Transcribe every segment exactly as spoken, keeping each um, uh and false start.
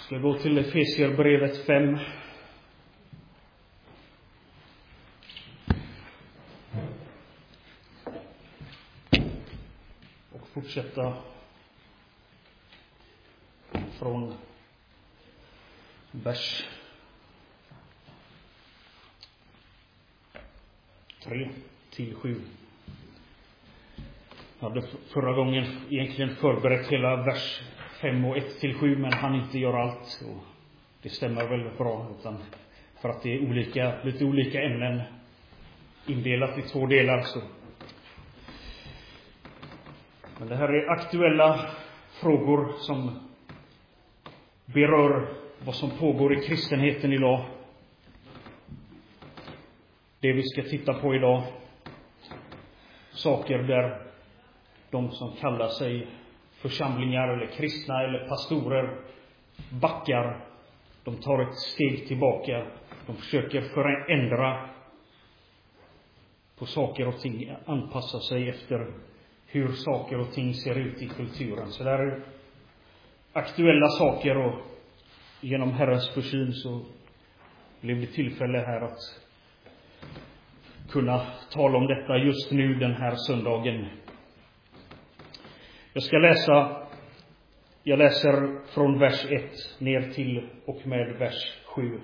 Ska gå till Efesierbrevet fem. Och fortsätta från vers tre till sju. Jag hade förra gången egentligen förberett hela vers fem och ett till sju, men han inte gör allt. Och det stämmer väl bra, utan för att det är olika, lite olika ämnen indelat i två delar. Så. Men det här är aktuella frågor som berör vad som pågår i kristenheten idag. Det vi ska titta på idag. Saker där de som kallar sig församlingar eller kristna eller pastorer backar. De tar ett steg tillbaka. De försöker förändra på saker och ting, anpassa sig efter hur saker och ting ser ut i kulturen. Så där är aktuella saker, och genom Herrens försyn så blev det tillfälle här att kunna tala om detta just nu den här söndagen. Jag ska läsa, jag läser från vers ett ner till och med vers sju.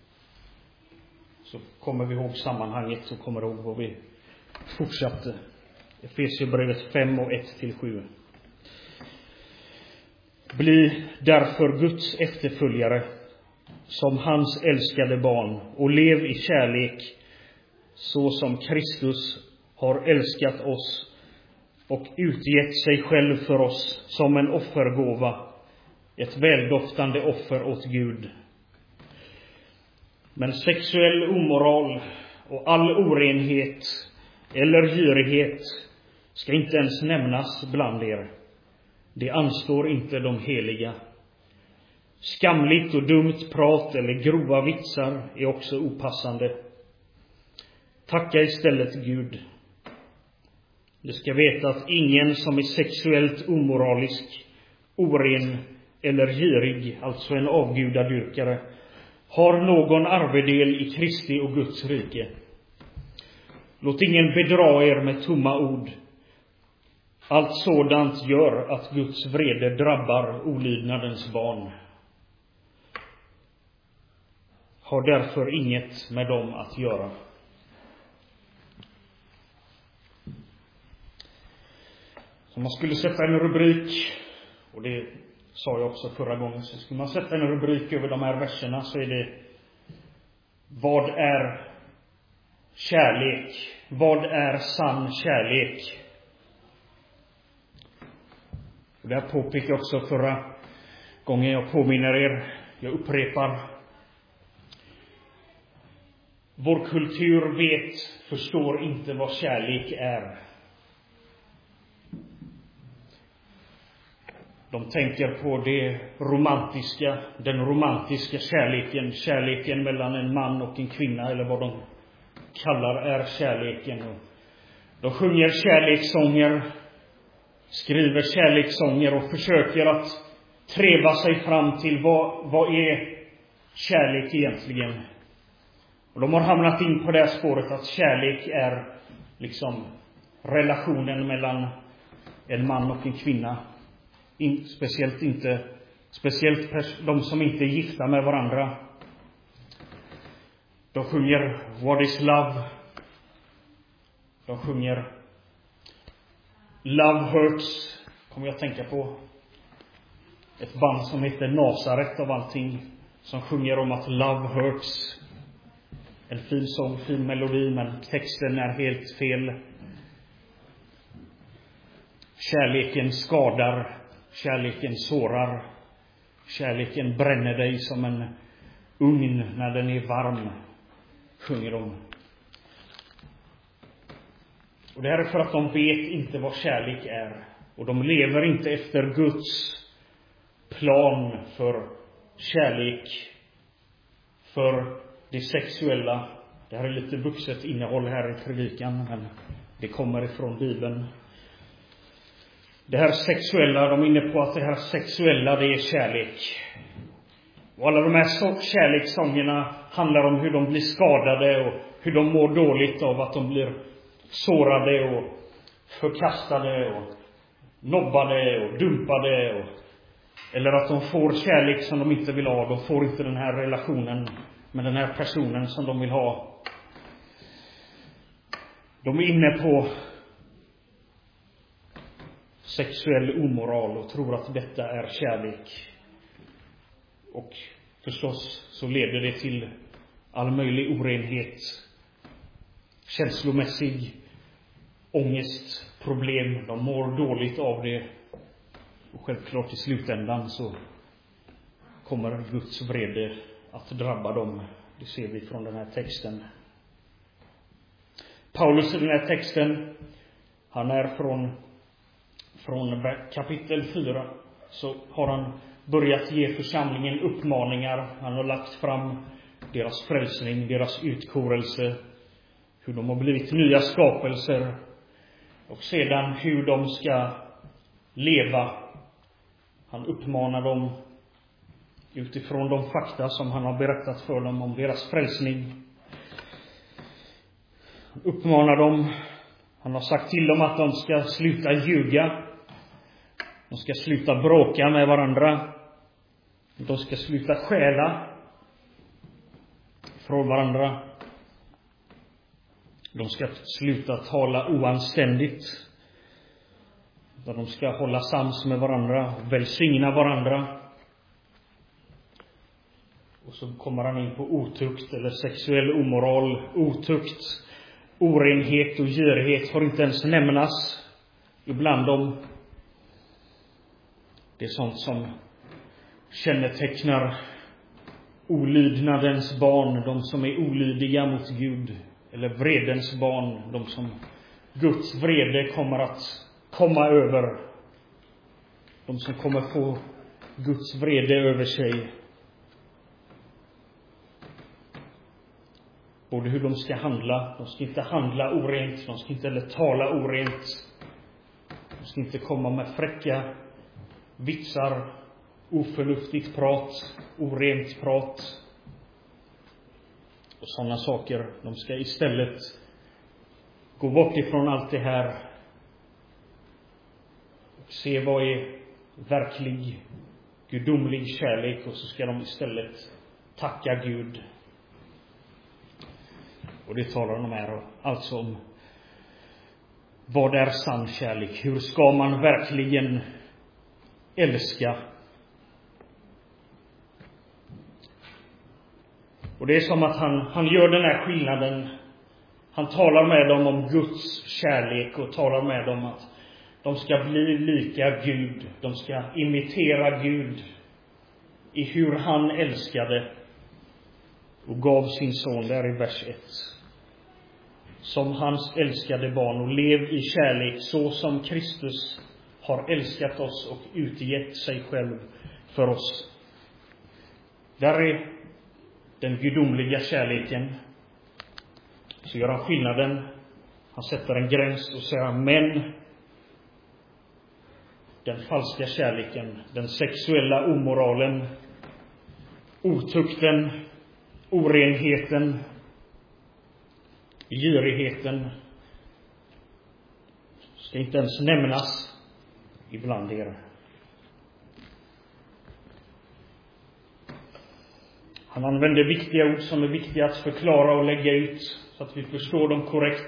Så kommer vi ihåg sammanhanget, så kommer vi ihåg vad vi fortsatte. Efesierbrevet fem och ett till sju. Bli därför Guds efterföljare som hans älskade barn, och lev i kärlek så som Kristus har älskat oss och utgett sig själv för oss som en offergåva, ett väldoftande offer åt Gud. Men sexuell omoral och all orenhet eller girighet ska inte ens nämnas bland er. Det anstår inte de heliga. Skamligt och dumt prat eller grova vitsar är också opassande. Tacka istället Gud. Du ska veta att ingen som är sexuellt omoralisk, oren eller girig, alltså en avgudadyrkare, har någon arvedel i Kristi och Guds rike. Låt ingen bedra er med tomma ord. Allt sådant gör att Guds vrede drabbar olydnadens barn. Har därför inget med dem att göra. Så man skulle sätta en rubrik, och det sa jag också förra gången, så skulle man sätta en rubrik över de här verserna, så är det: vad är kärlek? Vad är sann kärlek? Och det här påpekade jag också förra gången. Jag påminner er, jag upprepar. Vår kultur vet, förstår inte vad kärlek är. De tänker på det romantiska, den romantiska kärleken, kärleken mellan en man och en kvinna, eller vad de kallar är kärleken. De sjunger kärlekssånger, skriver kärlekssånger och försöker att treva sig fram till vad, vad är kärlek egentligen. Och de har hamnat in på det här spåret att kärlek är liksom relationen mellan en man och en kvinna. In, speciellt inte speciellt pers- de som inte är gifta med varandra. De sjunger What is love? De sjunger Love hurts. Kommer jag att tänka på ett band som heter Nazaret av allting, som sjunger om att love hurts. En fin sång, fin melodi, men texten är helt fel. Kärleken skadar. Kärleken sårar. Kärleken bränner dig som en ugn när den är varm, sjunger de. Och det här är för att de vet inte vad kärlek är. Och de lever inte efter Guds plan för kärlek, för det sexuella. Det här är lite vuxet innehåll här i predikan, men det kommer ifrån Bibeln. Det här sexuella, de är inne på att det här sexuella, det är kärlek. Och alla de här så- kärlekssångerna handlar om hur de blir skadade och hur de mår dåligt av att de blir sårade och förkastade och nobbade och dumpade. Och, eller att de får kärlek som de inte vill ha. De får inte den här relationen med den här personen som de vill ha. De är inne på sexuell omoral och tror att detta är kärlek. Och förstås så leder det till all möjlig orenhet, känslomässig ångest, problem. De mår dåligt av det. Och självklart i slutändan så kommer Guds vrede att drabba dem. Det ser vi från den här texten. Paulus i den här texten, han är från, från kapitel fyra, så har han börjat ge församlingen uppmaningar. Han har lagt fram deras frälsning, deras utkorelse, hur de har blivit nya skapelser och sedan hur de ska leva. Han uppmanar dem utifrån de fakta som han har berättat för dem om deras frälsning. Han uppmanar dem, han har sagt till dem att de ska sluta ljuga. De ska sluta bråka med varandra. De ska sluta stjäla från varandra. De ska sluta tala oanständigt. De ska hålla sams med varandra, välsigna varandra. Och så kommer han in på otukt eller sexuell omoral. Otukt, orenhet och girighet får inte ens nämnas ibland dem. Det är sånt som kännetecknar olydnadens barn, de som är olydiga mot Gud, eller vredens barn, de som Guds vrede kommer att komma över, de som kommer få Guds vrede över sig. Både hur de ska handla, de ska inte handla orent, de ska inte heller tala orent, de ska inte komma med fräcka vitsar, oförnuftigt prat, orent prat och sådana saker. De ska istället gå bort ifrån allt det här och se vad är verklig gudomlig kärlek, och så ska de istället tacka Gud. Och det talar de här alltså om vad är sann kärlek. Hur ska man verkligen älska? Och det är som att han, han gör den här skillnaden. Han talar med dem om Guds kärlek och talar med dem att de ska bli lika Gud. De ska imitera Gud i hur han älskade och gav sin son, där i vers ett. Som hans älskade barn, och lev i kärlek så som Kristus har älskat oss och utgett sig själv för oss. Där är den gudomliga kärleken. Så gör han skillnaden. Han sätter en gräns och säger: men den falska kärleken, den sexuella omoralen, otukten, orenheten, girigheten ska inte ens nämnas ibland er. Han använder viktiga ord som är viktiga att förklara och lägga ut så att vi förstår dem korrekt.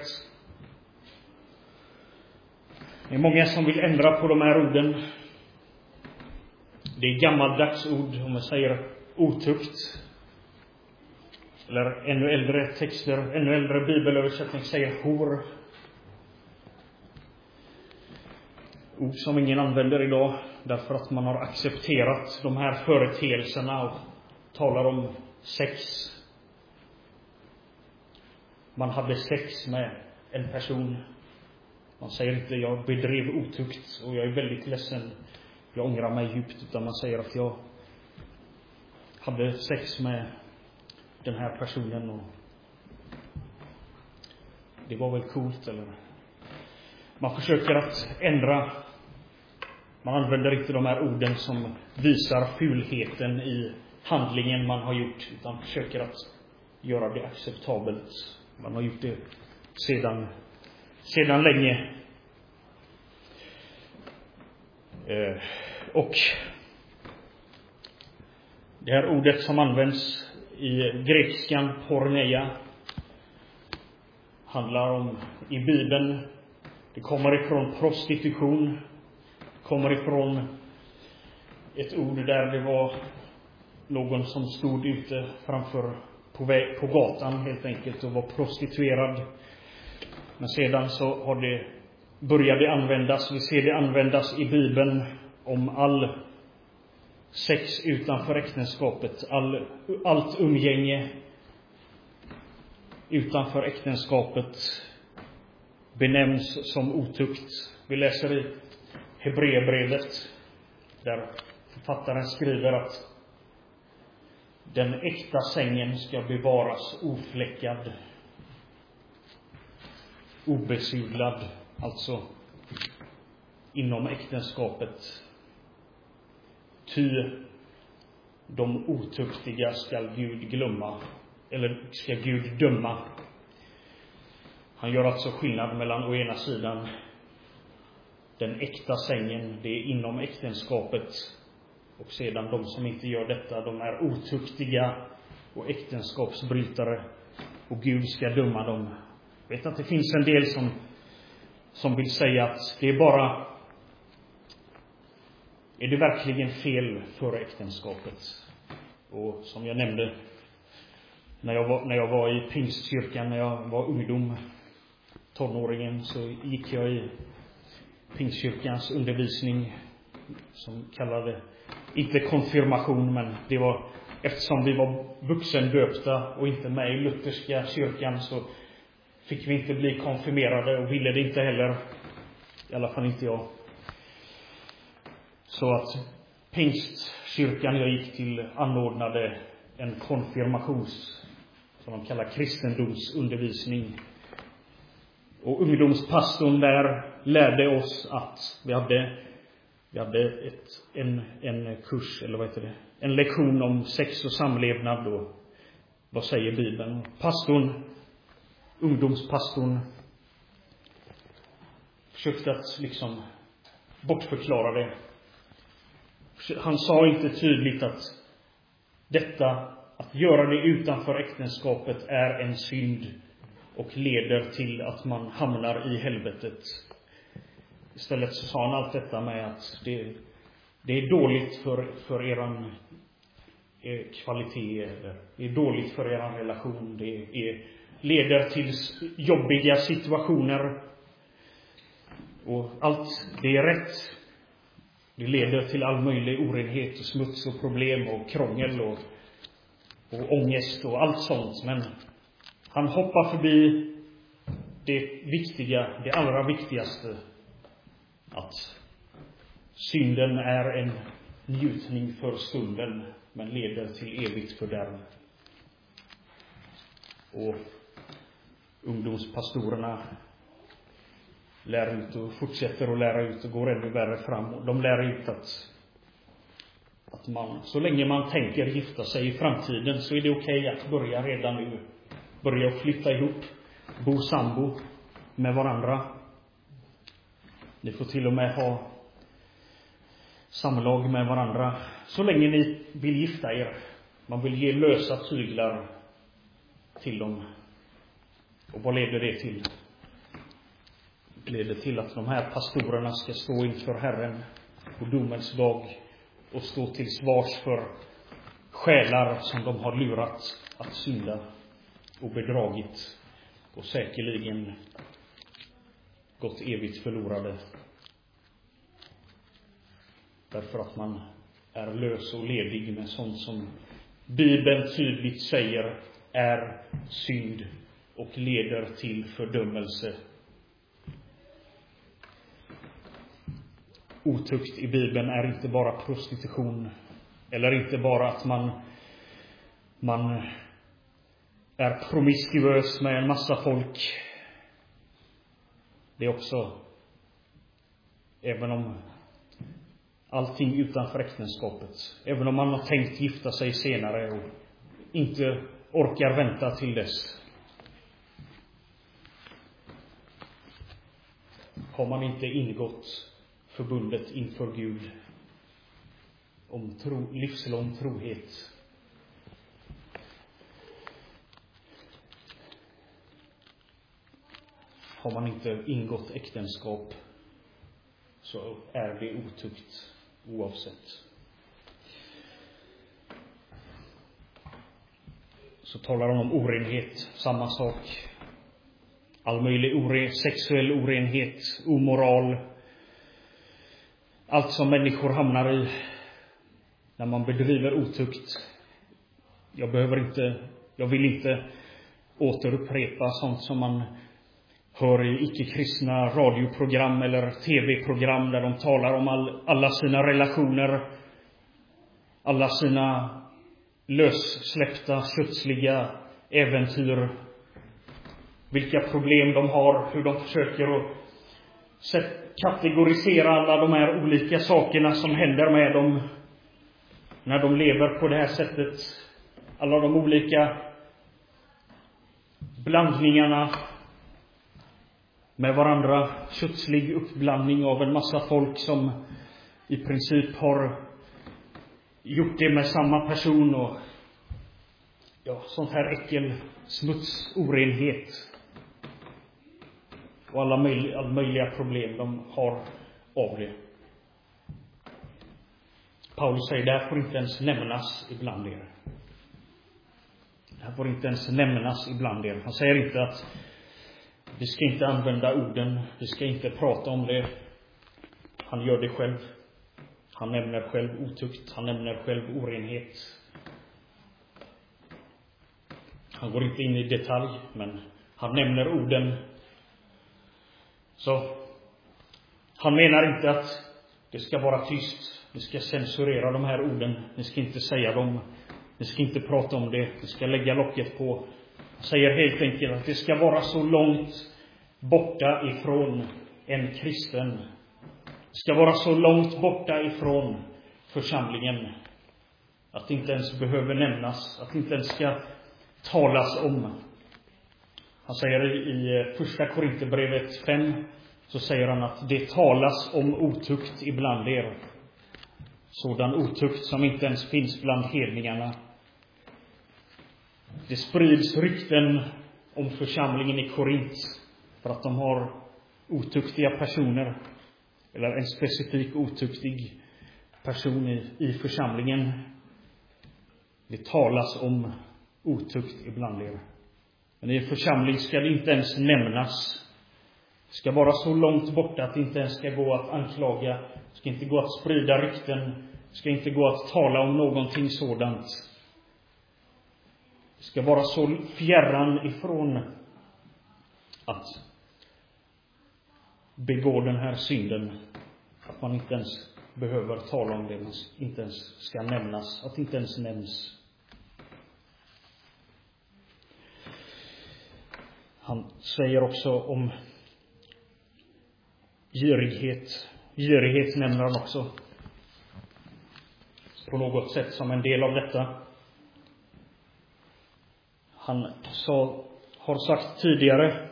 Det är många som vill ändra på de här orden. Det är gammaldags ord, om man säger otukt. Eller ännu äldre texter, ännu äldre bibelöversättning säger hor. Ord som ingen använder idag därför att man har accepterat de här företeelserna och talar om sex. Man hade sex med en person. Man säger inte jag bedrev otukt och jag är väldigt ledsen, jag ångrar mig djupt, utan man säger att jag hade sex med den här personen och det var väl coolt. Eller man försöker att ändra. Man använder inte de här orden som visar fulheten i handlingen man har gjort, utan försöker att göra det acceptabelt. Man har gjort det sedan, sedan länge. Eh, och det här ordet som används i grekiskan, porneia, handlar om i Bibeln. Det kommer ifrån prostitution. Det kommer ifrån ett ord där det var någon som stod ute framför på, väg, på gatan helt enkelt och var prostituerad. Men sedan så har det börjat det användas. Vi ser det användas i Bibeln om all sex utanför äktenskapet. All, allt umgänge utanför äktenskapet benämns som otukt. Vi läser i Hebreerbrevet där författaren skriver att den äkta sängen ska bevaras ofläckad, obesudlad, alltså inom äktenskapet. Ty de otuktiga ska Gud glömma, eller ska Gud döma. Han gör alltså skillnad mellan å ena sidan den äkta sängen, det är inom äktenskapet, och sedan de som inte gör detta, de är otuktiga och äktenskapsbrytare, och Gud ska döma dem. Jag vet att det finns en del som, som vill säga att det är bara, är det verkligen fel för äktenskapet? Och som jag nämnde, när jag var, när jag var i Pingstkyrkan, när jag var ungdom, tonåringen, så gick jag i Pingstkyrkans undervisning som kallade, inte konfirmation, men det var, eftersom vi var vuxendöpta och inte med i lutherska kyrkan, så fick vi inte bli konfirmerade och ville det inte heller, i alla fall inte jag. Så att Pingstkyrkan jag gick till anordnade en konfirmations, som de kallar kristendomsundervisning. Och ungdomspastorn där lärde oss att vi hade, vi hade ett, en, en kurs, eller vad heter det, en lektion om sex och samlevnad. Och vad säger Bibeln? Pastorn, ungdomspastorn, försökte att liksom bortförklara det. Han sa inte tydligt att detta, att göra det utanför äktenskapet, är en synd och leder till att man hamnar i helvetet. Istället så sa han allt detta med att det, det är dåligt för, för eran er kvalitet, eller det är dåligt för eran relation, det är, leder till jobbiga situationer, och allt det är rätt. Det leder till all möjlig orenhet och smuts och problem och krångel och, och ångest och allt sånt. Men han hoppar förbi det viktiga, det allra viktigaste, att synden är en njutning för stunden men leder till evigt fördärv. Och ungdomspastorerna lär ut och fortsätter att lära ut och går ännu värre fram. De lär ut att, att man, så länge man tänker gifta sig i framtiden, så är det okej att börja redan nu. Börja flytta ihop, bo sambo med varandra. Ni får till och med ha samlag med varandra så länge ni vill gifta er. Man vill ge lösa tyglar till dem. Och vad leder det till? Det leder till att de här pastorerna ska stå inför Herren på domens dag och stå till svars för själar som de har lurat att synda och bedragit, och säkerligen gått evigt förlorade. Därför att man är lös och ledig med sånt som Bibeln tydligt säger är synd och leder till fördömelse. Otukt i Bibeln är inte bara prostitution, eller inte bara att man man är promiskuös med en massa folk. Det är också, även om allting utanför äktenskapet. Även om man har tänkt gifta sig senare och inte orkar vänta till dess. Har man inte ingått förbundet inför Gud om tro, livslång trohet. Har man inte ingått äktenskap så är det otukt oavsett. Så talar han om orenhet, samma sak. All möjlig oren, sexuell orenhet, omoral. Allt som människor hamnar i när man bedriver otukt. Jag behöver inte, jag vill inte återupprepa sånt som man hör i icke-kristna radioprogram eller tv-program där de talar om all, alla sina relationer, alla sina lössläppta, kötsliga äventyr, vilka problem de har, hur de försöker att kategorisera alla de här olika sakerna som händer med dem när de lever på det här sättet. Alla de olika blandningarna med varandra, kötslig uppblandning av en massa folk som i princip har gjort det med samma person och ja, sånt här äckel, smuts, orenhet och alla möjliga, alla möjliga problem de har av det. Paulus säger, det här får inte ens nämnas ibland er. Det här får inte ens nämnas ibland er. Han säger inte att vi ska inte använda orden, vi ska inte prata om det. Han gör det själv. Han nämner själv otukt, han nämner själv orenhet. Han går inte in i detalj, men han nämner orden. Så han menar inte att det ska vara tyst. Ni ska censurera de här orden. Ni ska inte säga dem. Ni ska inte prata om det. Ni ska lägga locket på. Han säger helt enkelt att det ska vara så långt borta ifrån en kristen. Det ska vara så långt borta ifrån församlingen att det inte ens behöver nämnas. Att det inte ens ska talas om. Han säger i första Korinthierbrevet fem, så säger han att det talas om otukt ibland er. Sådan otukt som inte ens finns bland hedningarna. Det sprids rykten om församlingen i Korint för att de har otuktiga personer, eller en specifik otuktig person i, i församlingen. Det talas om otukt ibland er. Men i en församling ska det inte ens nämnas. Det ska vara så långt borta att det inte ens ska gå att anklaga. Det ska inte gå att sprida rykten. Det ska inte gå att tala om någonting sådant. Det ska vara så fjärran ifrån att begå den här synden att man inte ens behöver tala om det. Man inte ens ska nämnas. Att det inte ens nämns. Han säger också om girighet. Girighet nämner han också på något sätt som en del av detta. Han sa, har sagt tidigare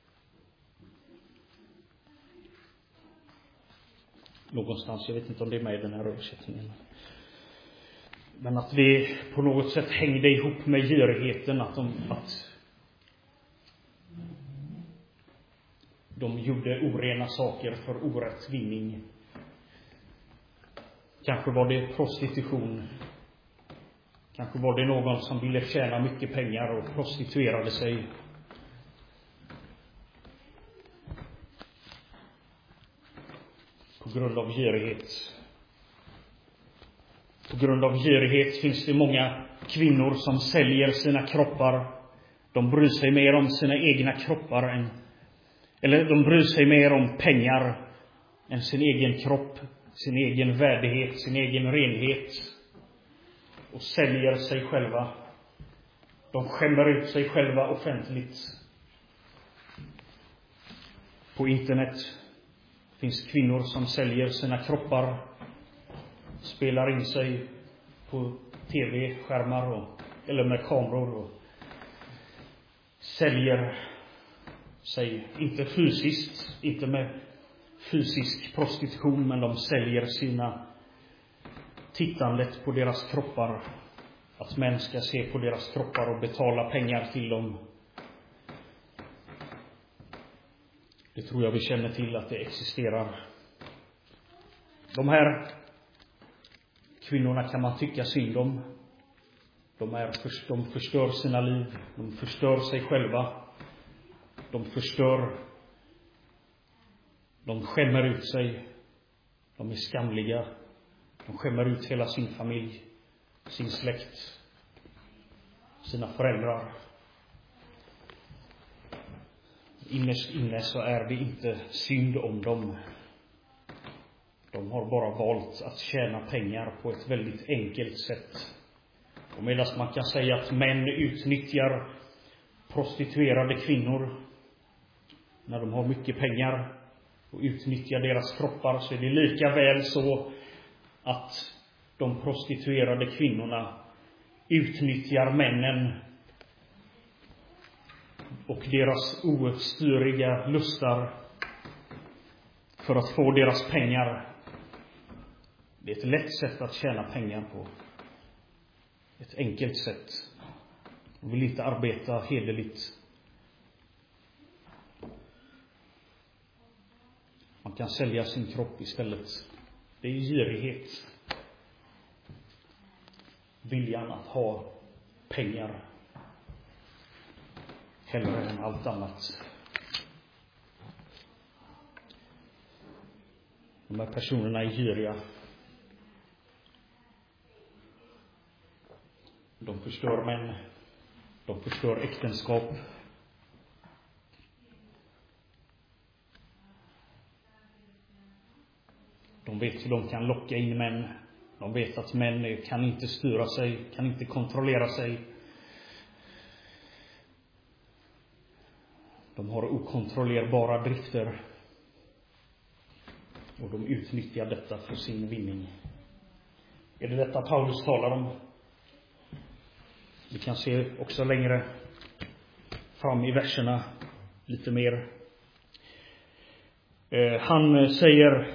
någonstans, jag vet inte om det är med i den här översättningen, men att det på något sätt hängde ihop med girigheten, att de, att de gjorde orena saker för orätt vinning. Kanske var det prostitution. Kanske var det någon som ville tjäna mycket pengar och prostituerade sig. På grund av girighet. På grund av girighet finns det många kvinnor som säljer sina kroppar. De bryr sig mer om sina egna kroppar än, eller de bryr sig mer om pengar än sin egen kropp, sin egen värdighet, sin egen renhet. Och säljer sig själva. De skämmer ut sig själva offentligt. På internet finns kvinnor som säljer sina kroppar spelar in sig på tv-skärmar och, eller med kameror och säljer sig, inte fysiskt, inte med fysisk prostitution, men de säljer sina tittandet på deras kroppar, att män ska se på deras kroppar och betala pengar till dem. Det tror jag vi känner till att det existerar. De här kvinnorna kan man tycka synd om. De, är, de förstör sina liv. De förstör sig själva. De förstör. De skämmer ut sig. De är skamliga. De skämmer ut hela sin familj, sin släkt, sina föräldrar. Innerst inne så är det inte synd om dem. De har bara valt att tjäna pengar på ett väldigt enkelt sätt. Och medan man kan säga att män utnyttjar prostituerade kvinnor när de har mycket pengar och utnyttjar deras kroppar, så är det lika väl så att de prostituerade kvinnorna utnyttjar männen och deras ostyriga lustar för att få deras pengar. Det är ett lätt sätt att tjäna pengar på. Ett enkelt sätt. De vill inte arbeta hederligt. Man kan sälja sin kropp istället. Det är girighet. Viljan att ha pengar hellre än allt annat. De här personerna är giriga. De förstör män. De förstör äktenskap. De vet hur de kan locka in män. De vet att män kan inte styra sig, kan inte kontrollera sig. De har okontrollerbara drifter. Och de utnyttjar detta för sin vinning. Är det detta Paulus talar om? Vi kan se också längre fram i verserna lite mer. Eh, han säger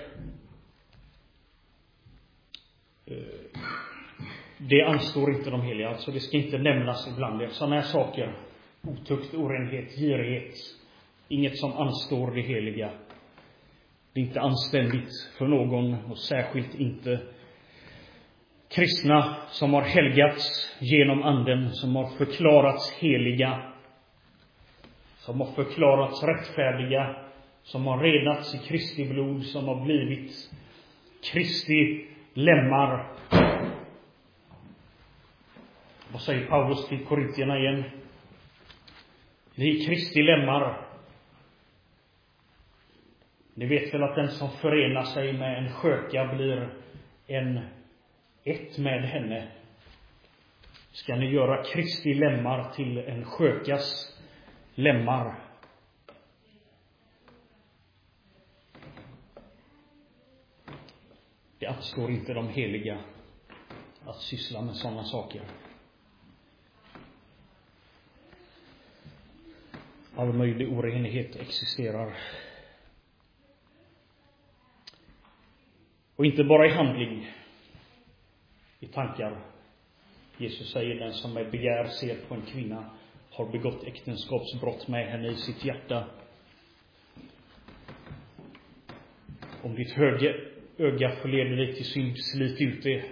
eh, det anstår inte de heliga. Alltså det ska inte nämnas ibland. Sådana här saker. Otukt, orenhet, girighet. Inget som anstår det heliga. Det är inte anständigt för någon, och särskilt inte kristna som har helgats genom anden, som har förklarats heliga, som har förklarats rättfärdiga, som har renats i Kristi blod, som har blivit Kristi lemmar. Vad säger Paulus till Korintierna igen? Vi är Kristi lemmar. Ni vet väl att den som förenar sig med en sköka blir en ett med henne. Ska ni göra Kristi lemmar till en skökas lemmar? Det anstår inte de heliga att syssla med sådana saker. All möjlig orenhet existerar. Och inte bara i handling, i tankar. Jesus säger, den som med begär ser på en kvinna har begått äktenskapsbrott med henne i sitt hjärta. Om ditt höga öga förleder dig till synd, slit ut det.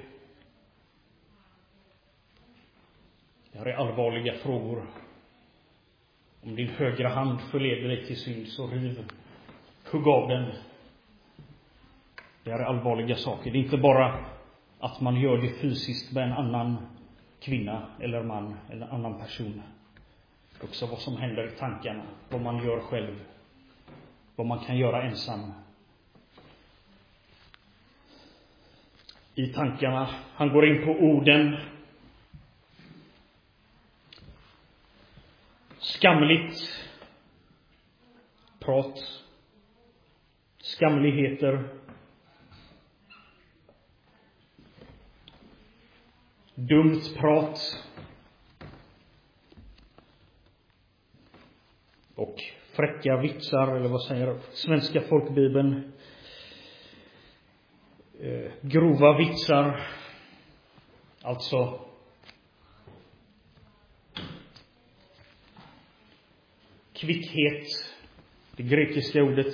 Det här är allvarliga frågor. Om din högra hand förleder dig till synd, så riv, hugg av den. Det här är allvarliga saker. Det är inte bara att man gör det fysiskt med en annan kvinna eller man eller en annan person. Det är också vad som händer i tankarna. Vad man gör själv. Vad man kan göra ensam. I tankarna. Han går in på orden. Skamligt prat. Skamligheter. dumt prat och fräcka vitsar, eller vad säger Svenska folkbibeln? Eh, grova vitsar, alltså kvickhet. Det grekiska ordet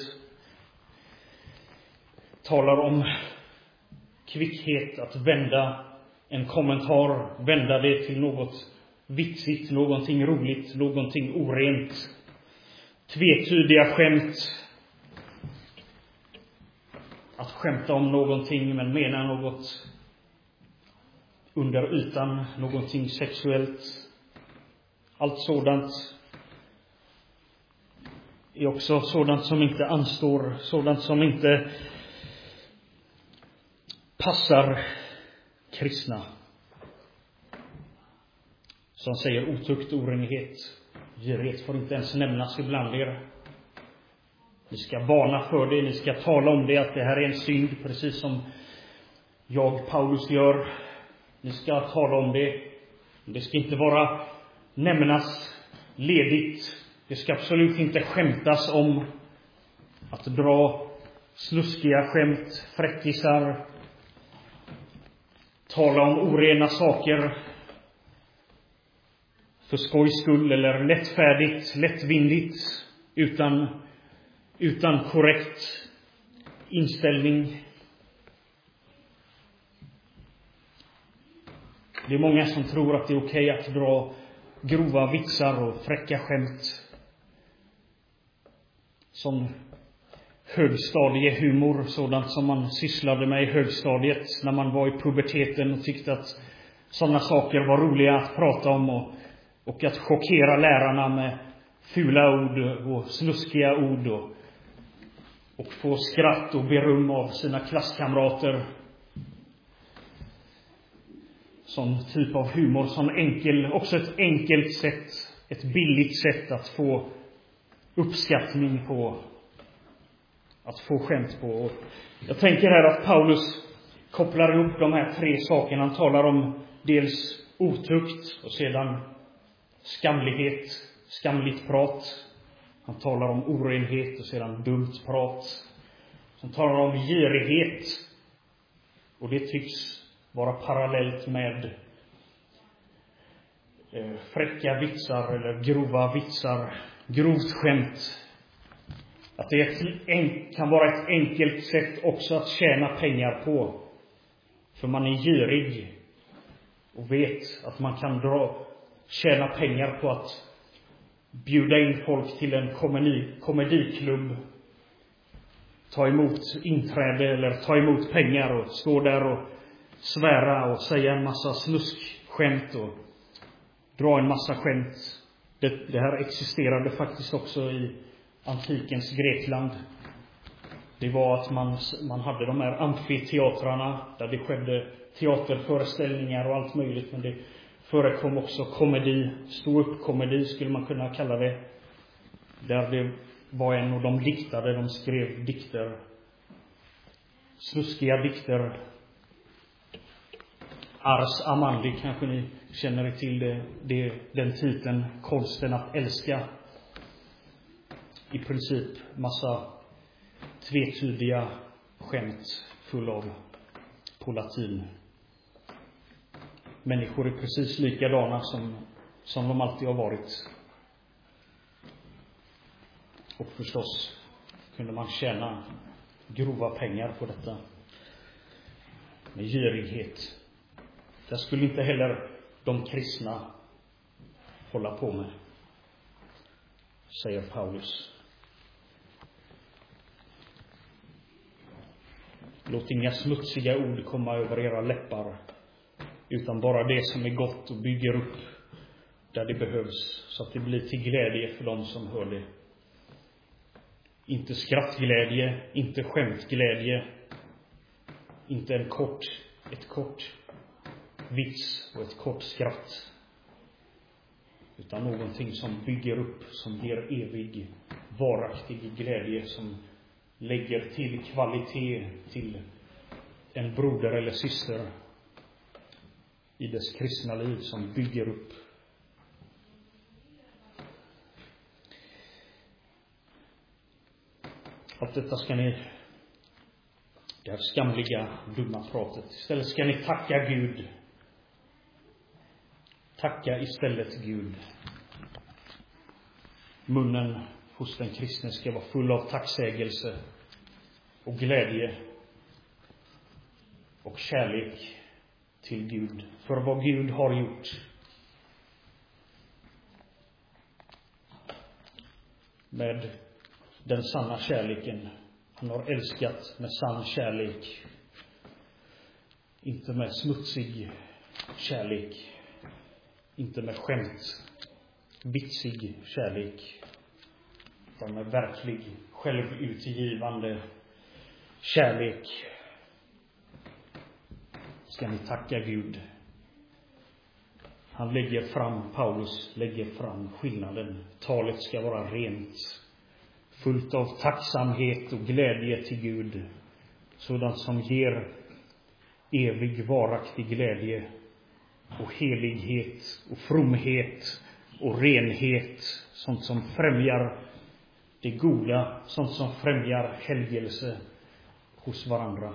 talar om kvickhet, att vända en kommentar, vända det till något vitsigt, någonting roligt, någonting orent. Tvetydiga skämt, att skämta om någonting men mena något under ytan, någonting sexuellt. Allt sådant är också sådant som inte anstår, sådant som inte passar kristna. Som säger otukt, orenlighet, girighet får inte ens nämnas ibland er. Ni ska varna för det, ni ska tala om det, att det här är en synd, precis som jag, Paulus, gör. Ni ska tala om det. Det ska inte vara nämnas ledigt. Det ska absolut inte skämtas om, att dra sluskiga skämt, fräckisar, tala om orena saker för skojs skull eller lättfärdigt, lättvindigt, utan, utan korrekt inställning. Det är många som tror att det är okej att dra grova vitsar och fräcka skämt som högstadiehumor, sådant som man sysslade med i högstadiet när man var i puberteten och tyckte att sådana saker var roliga att prata om, och, och att chockera lärarna med fula ord och sluskiga ord och, och få skratt och beröm av sina klasskamrater. Sån typ av humor, sån enkel, också ett enkelt sätt, ett billigt sätt att få uppskattning på, att få skämt på. Och jag tänker här att Paulus kopplar ihop de här tre sakerna. Han talar om dels otukt och sedan skamlighet, skamligt prat. Han talar om orenhet och sedan dumt prat. Han talar om girighet, och det tycks vara parallellt med eh, fräcka vitsar eller grova vitsar, grovt skämt. Att det är ett, kan vara ett enkelt sätt också att tjäna pengar på. För man är girig och vet att man kan dra, tjäna pengar på att bjuda in folk till en komedi, komediklubb, ta emot inträde eller ta emot pengar och stå där och svära och säga en massa snuskskämt och dra en massa skämt. Det, det här existerade faktiskt också i antikens Grekland. Det var att man, man hade de här amfiteatrarna där det skedde teaterföreställningar och allt möjligt, men det förekom också komedi, stå upp komedi skulle man kunna kalla det, där det var en och de diktade, de skrev dikter, snuskiga dikter. Ars Amandi, kanske ni känner till det, det, den titeln, konsten att älska. I princip massa tvetydiga skämt full av på latin. Människor är precis likadana som, som de alltid har varit. Och förstås kunde man tjäna grova pengar på detta. Med girighet. Det skulle inte heller de kristna hålla på med, säger Paulus. Låt inga smutsiga ord komma över era läppar, utan bara det som är gott och bygger upp där det behövs, så att det blir till glädje för dem som hör det. Inte skrattglädje, inte skämtglädje, inte en kort, ett kort vits och ett kort skratt, utan någonting som bygger upp, som ger evig, varaktig glädje, som lägger till kvalitet till en broder eller syster. i dess kristna liv som bygger upp. Allt detta ska ni, det här skamliga, dumma pratet. Istället ska ni tacka Gud. Tacka istället Gud. Munnen hos den kristne ska vara full av tacksägelse och glädje och kärlek till Gud för vad Gud har gjort. Med den sanna kärleken. Han har älskat med sann kärlek. Inte med smutsig kärlek. Inte med skämt, vitsig kärlek. Utan med verklig, självutgivande kärlek. Ska ni tacka Gud. Han lägger fram, Paulus lägger fram skillnaden. Talet ska vara rent. Fullt av tacksamhet och glädje till Gud. Sådant som ger evig varaktig glädje. Och helighet och fromhet och renhet. Sånt som främjar det goda. Sånt som främjar helgelse hos varandra.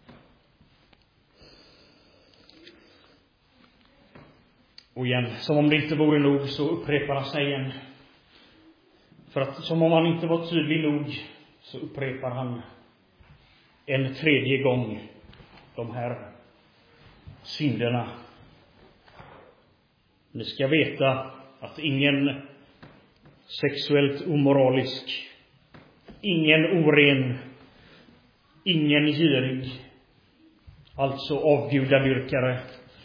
Och igen, som om det inte vore nog så upprepar han sig igen. För att som om han inte var tydlig nog så upprepar han en tredje gång de här synderna. Ni ska veta att ingen sexuellt omoralisk, ingen oren, ingen girig, alltså avgudadyrkare,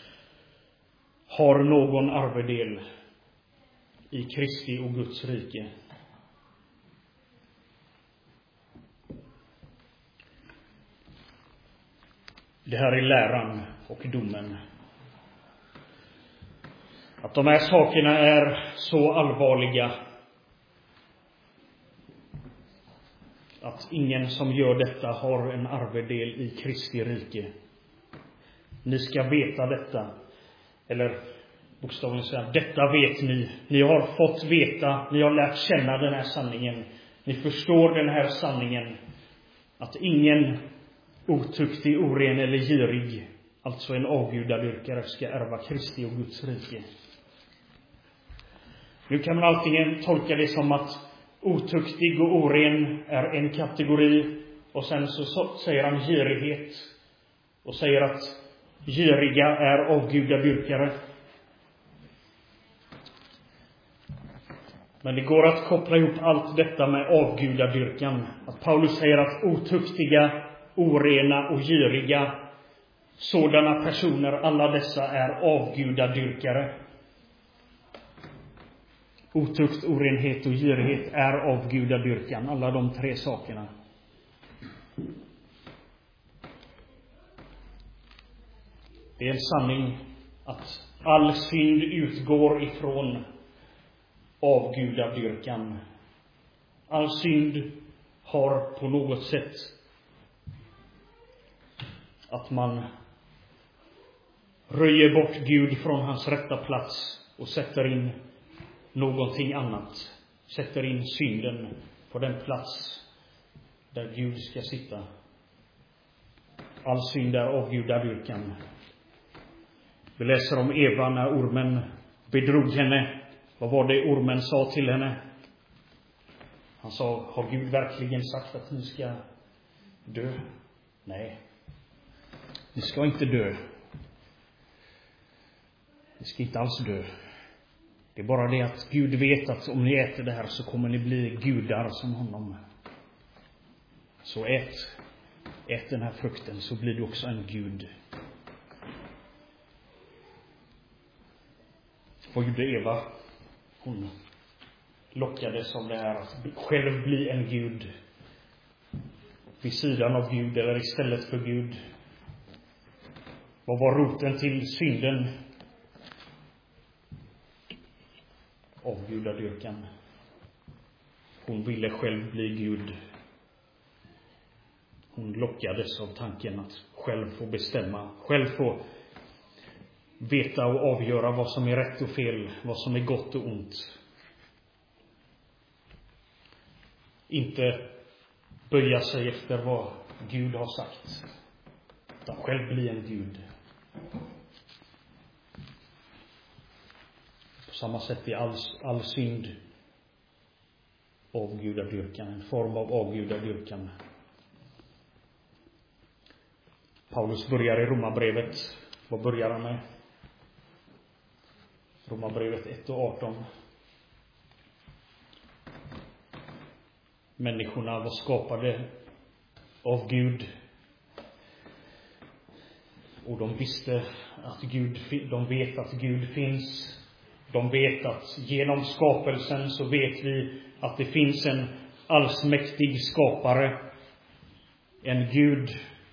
har någon arvedel i Kristi och Guds rike. Det här är läran och domen. Att de här sakerna är så allvarliga att ingen som gör detta har en arvedel i Kristi rike. Ni ska veta detta. Eller bokstavligen säga, detta vet ni. Ni har fått veta, ni har lärt känna den här sanningen. Ni förstår den här sanningen. Att ingen otuktig, oren eller girig, alltså en avgudadyrkare, ska ärva Kristi och Guds rike. Nu kan man alltid tolka det som att otuktig och oren är en kategori. Och sen så säger han girighet. Och säger att giriga är avgudadyrkare. Men det går att koppla ihop allt detta med avgudadyrkan. Att Paulus säger att otuktiga, orena och giriga, sådana personer, alla dessa är avgudadyrkare. Otukt, orenhet och girighet är avgudadyrkan. Alla de tre sakerna. Det är en sanning att all synd utgår ifrån avgudadyrkan. All synd har på något sätt att man röjer bort Gud från hans rätta plats och sätter in någonting annat. Sätter in synden på den plats där Gud ska sitta. All synd är avgudadyrkan. Vi läser om Eva när ormen bedrog henne. Vad var det ormen sa till henne? Han sa, har Gud verkligen sagt att ni ska dö? Nej. Ni ska inte dö. Ni ska inte alls dö. Det är bara det att Gud vet att om ni äter det här så kommer ni bli gudar som honom. Så ät. Ät den här frukten så blir du också en gud. Vad gjorde Eva? Hon lockades av det här att själv bli en gud. Vid sidan av Gud eller istället för Gud. Vad var roten till synden? Avgudadyrkan. Hon ville själv bli Gud. Hon lockades av tanken att själv få bestämma. Själv få veta och avgöra vad som är rätt och fel, vad som är gott och ont. Inte böja sig efter vad Gud har sagt, utan själv bli en Gud. På samma sätt är all, all synd avgudadyrkan, en form av avgudadyrkan. Paulus börjar i Romarbrevet. Vad börjar han med? Romarbrevet ett och arton. Människorna var skapade av Gud. Och de visste att Gud, de vet att Gud finns. De vet att genom skapelsen så vet vi att det finns en allsmäktig skapare. En Gud.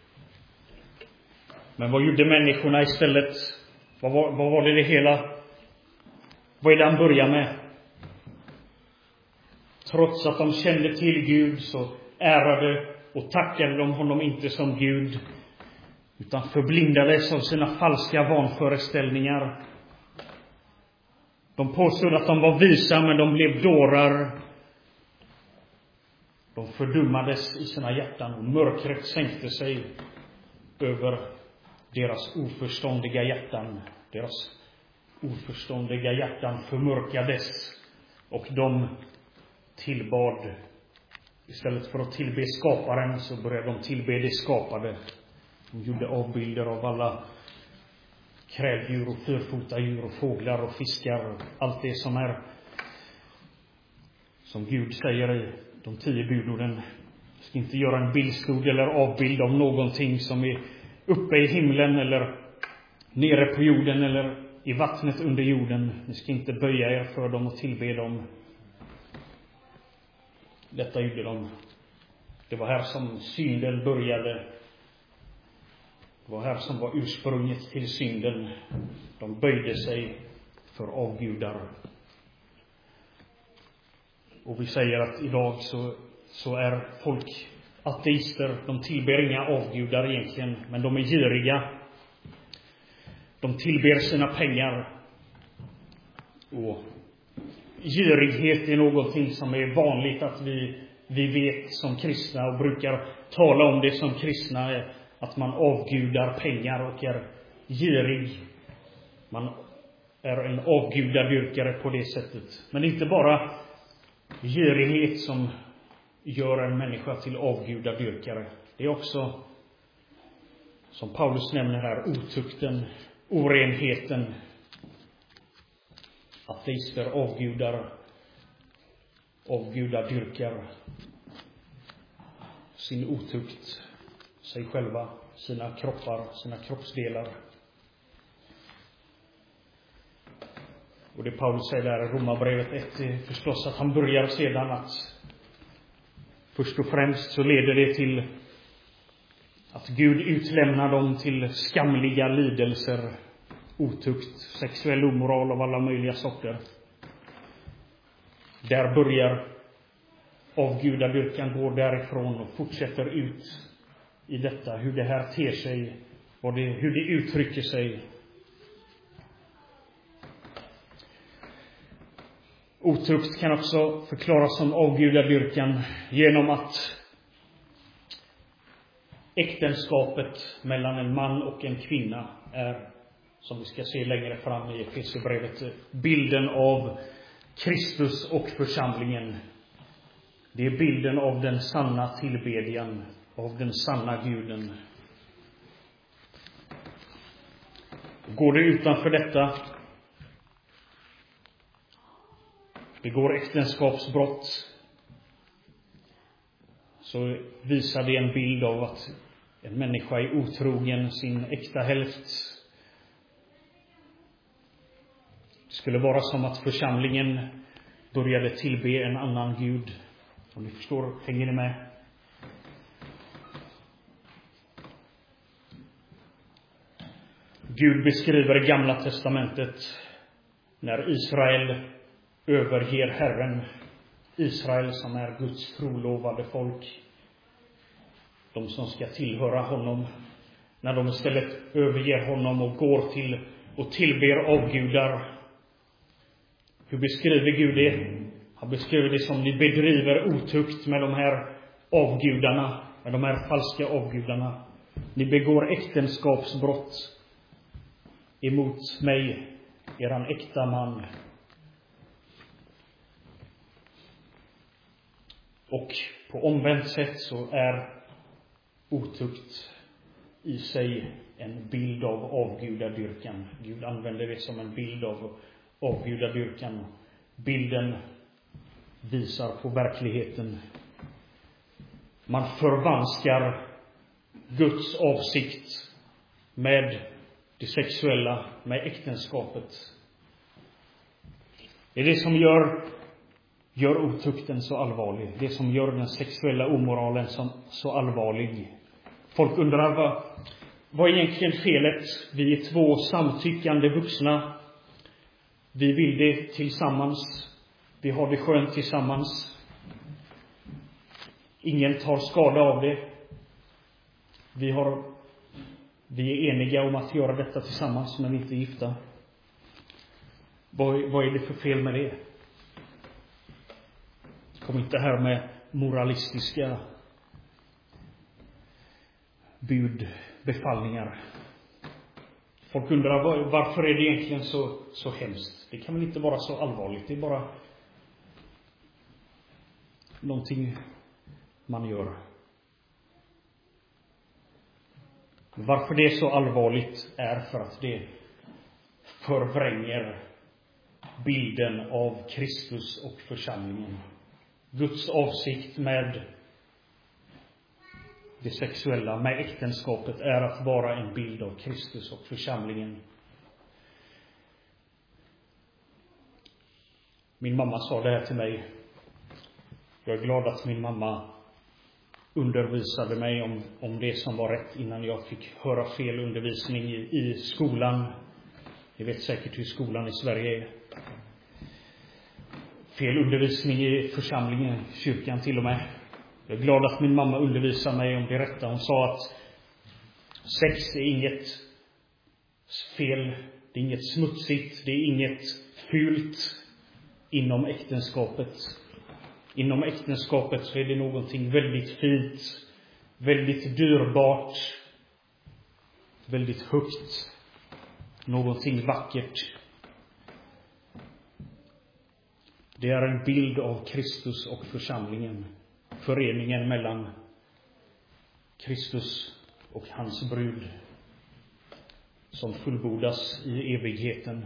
Men vad gjorde människorna istället? Vad var, vad var det det hela? Vad är det han börjar med? Trots att de kände till Gud så ärade och tackade de honom inte som Gud, utan förblindades av sina falska vanföreställningar. De påstod att de var visa, men de blev dårar. De fördummades i sina hjärtan och mörkret sänkte sig över deras oförståndiga hjärtan. Deras oförståndiga hjärtan förmörkades och de tillbad. Istället för att tillbe skaparen så började de tillbe det skapade. De gjorde avbilder av alla kräldjur och fyrfotadjur och fåglar och fiskar och allt det som är, som Gud säger i de tio budorden. Du ska inte göra en bildstod eller avbild av någonting som är uppe i himlen eller nere på jorden eller i vattnet under jorden. Ni ska inte böja er för dem och tillbe dem. Detta gjorde de. Det var här som synden började. Det var här som var ursprunget till synden. De böjde sig för avgudar. Och vi säger att idag så, så är folk ateister. De tillber inga avgudar egentligen, men de är giriga. De tillber sina pengar. Och girighet är någonting som är vanligt att vi, vi vet som kristna och brukar tala om det som kristna. Att man avgudar pengar och är girig. Man är en avgudadyrkare på det sättet. Men inte bara girighet som gör en människa till avgudadyrkare. Det är också, som Paulus nämner här, otukten, orenheten. Ateister avgudar, avgudadyrkar sin otukt, sig själva, sina kroppar, sina kroppsdelar. Och det Paulus säger där i Romarbrevet ett är förstås att han börjar sedan att först och främst så leder det till att Gud utlämnar dem till skamliga lidelser, otukt, sexuell omoral av alla möjliga sorter. Där börjar avgudadyrkan, går därifrån och fortsätter ut i detta, hur det här ter sig, och det, hur det uttrycker sig. Otukt kan också förklaras som avgudadyrkan genom att äktenskapet mellan en man och en kvinna är, som vi ska se längre fram i Efesierbrevet, bilden av Kristus och församlingen. Det är bilden av den sanna tillbedjan, av den sanna guden. Går det utanför detta, begår äktenskapsbrott, så visar det en bild av att en människa är otrogen sin äkta hälft. Det skulle vara som att församlingen började tillbe en annan gud. Om ni förstår, hänger ni med? Gud beskriver i Gamla testamentet när Israel överger Herren. Israel som är Guds trolovade folk. De som ska tillhöra honom. När de istället överger honom och går till och tillber avgudar. Hur beskriver Gud det? Han beskriver det som ni bedriver otukt med de här avgudarna, med de här falska avgudarna. Ni begår äktenskapsbrott emot mig, eran äkta man. Och på omvänt sätt så är otukt i sig en bild av avgudadyrkan. Gud använder det som en bild av avgudadyrkan. Bilden visar på verkligheten. Man förvanskar Guds avsikt med det sexuella, med äktenskapet. Det är det som gör, gör otukten så allvarlig. Det som gör den sexuella omoralen som, så allvarlig. Folk undrar vad, vad är egentligen felet? Vi är två samtyckande vuxna. Vi vill det tillsammans. Vi har det skönt tillsammans. Ingen tar skada av det. Vi, har, vi är eniga om att göra detta tillsammans, men inte gifta. Vad, vad är det för fel med det? Kom inte här med moralistiska bud, befallningar. Folk undrar var, varför är det egentligen så, så hemskt? Det kan väl inte vara så allvarligt. Det är bara någonting man gör. Varför det är så allvarligt är för att det förvränger bilden av Kristus och församlingen. Guds avsikt med det sexuella, med äktenskapet, är att vara en bild av Kristus och församlingen. Min mamma sa det här till mig. Jag är glad att min mamma undervisade mig om, om det som var rätt innan jag fick höra fel undervisning i, i skolan. Ni vet säkert hur skolan i Sverige är. Fel undervisning i församlingen, kyrkan till och med. Jag är glad att min mamma undervisade mig om det rätta. Hon sa att sex är inget fel, det är inget smutsigt, det är inget fult inom äktenskapet. Inom äktenskapet så är det någonting väldigt fint, väldigt dyrbart, väldigt högt, någonting vackert. Det är en bild av Kristus och församlingen. Föreningen mellan Kristus och hans brud som fullbordas i evigheten.